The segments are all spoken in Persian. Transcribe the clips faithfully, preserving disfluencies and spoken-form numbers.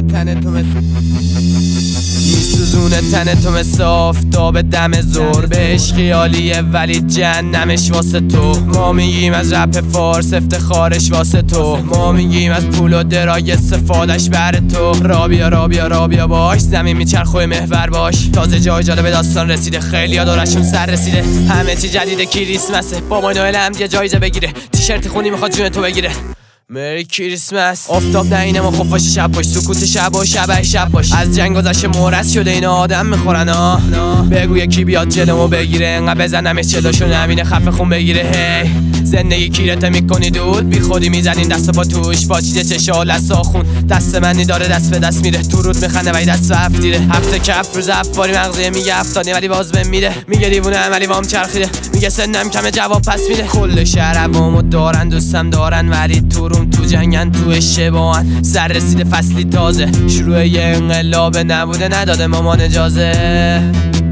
تن تو مثل میسوزونه تن تو مثل آفتاب دم زور. بهش خیالیه ولی جهنمش واسه تو. ما میگیم از رپ فارس افتخارش واسه تو. ما میگیم از پول و درای استفادش بر تو. رابیا رابیا رابیا باش، زمین میچرخوی محور باش. تازه جای جالب داستان رسیده، خیلی ها دورشون سر رسیده. همه چی جدیده، کریسمسه، بابا نوئل هم یه جایزه بگیره. تیشرت خونی میخواد جون تو بگیره. مری کریسمس. آفتاب نینه ما خفاش شب باش، سکوت شب و شبه شب باش. از جنگ گذشته مورس شده اینا آدم میخورن ها. بگو یکی بیاد جلومو بگیره، انقدر بزنمش چلاشو نبینه خفه خون بگیره. هی زندگی کیرته میکنی دود، بی خودی میزنین دست پا توش. پاچیده چشا لسا خون، دست منی داره دست به دست میره. تو رود میخنده ولی دست هفت دیره. هفته کف روز افباری مغزیه میگه افتانی ولی باز بهم میده. میگه دیوونه عملی وام چرخیده، میگه سنم کمه جواب پس میده. کل شهر عوامو دارن دوستم دارن ولی تو روم تو جنگن تو اشتباهن. سر رسیده فصلی تازه، شروع یه انقلاب نبوده نداده مامان اجازه.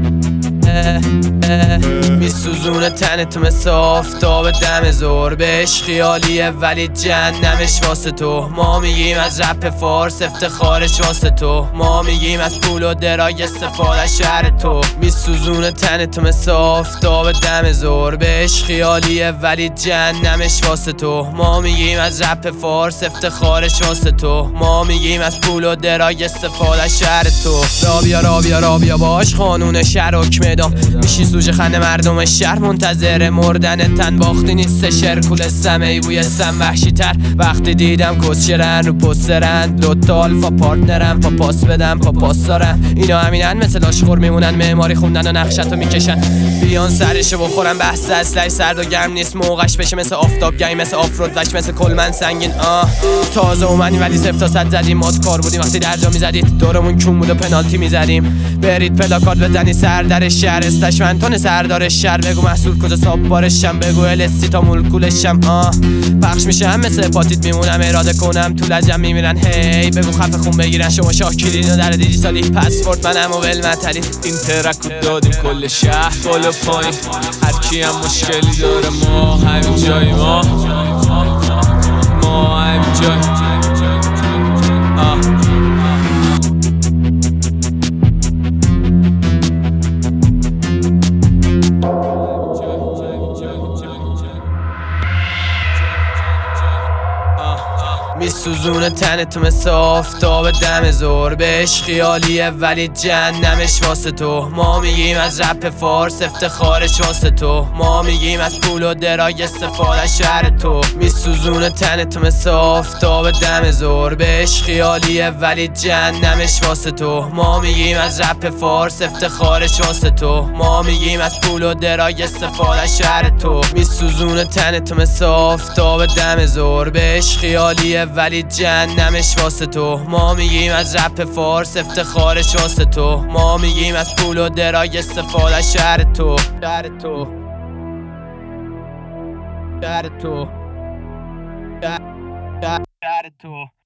میسوزونه تن تو مثل آفتاب دم زور. بهش خیالیه ولی جهنمش واسه تو. ما میگیم از رپ فارس افتخارش واسه تو. ما میگیم از پول و درای استفادش شهر تو. میسوزونه تن تو مثل آفتاب دم زور. بهش خیالیه ولی جهنمش واسه تو. ما میگیم از رپ فارس افتخارش واسه تو. ما میگیم از پول و درای استفادش شهر تو. رابیا رابیا رابیا باش، قانون شهر حکم اعدام. میشی سوژه خنده مردم شهر، منتظر مردن تن. باختی نیست شرکول سمه بوی سم وحشی تر. وقتی دیدم کسشرن رو پسترن، دوتا الفا پارتنرم پا پاس بدم پا پاس دارم. اینا همینن مثل آشخور میمونن، معماری خوندن و نقشتو میکشن. بیان سرشو بخورن، بحث اصلش سرد و گرم نیست. موقعش بشه مثل آفتاب گی، مثل آفرود وش، مثل کلمن سنگین. آه تازه اومدی ولی صفر تا صد زدیم. مات کار بودیم وقتی درجا میزدید، دورمون کون بود و پنالتی میزدیم. برید پلاکارد بزنی سر در شهر، استشمنتون سردار شهر. بگو محصول کجا ساب بارشم، بگو الستی تا مولکولشم. آه پخش میشم مثل پاتیت میمونم، اراده کنم تو لجم میمیرن. هی بگو خفه خون بگیرن، شما شاه کلین و در دیجیتالی. پسورد منم و ولمتلی. این ترکو دادیم کل شهر بالا پایین، هرکی هم مشکلی داره ما همین جای ما. ما همین جای آه. میسوزونه تن تو مثل آفتاب دم زور. بهش خیالیه ولی جهنمش واسه تو. ما میگیم از رپ فارس افتخارش واسه تو. ما میگیم از پول و درای استفادش شهر تو. میسوزونه تن تو مثل آفتاب دم زور. بهش خیالیه ولی جهنمش واسه تو. ما میگیم از رپ فارس افتخارش واسه تو. ما میگیم از پول و درای استفادش شهر تو. میسوزونه تن تو مثل آفتاب دم زور. بهش خیالیه ولی جهنمش واسه تو. ما میگیم از رپ فارس افتخارش واسه تو. ما میگیم از پول و درای استفاده شهر تو. شهر تو شهر تو شهر تو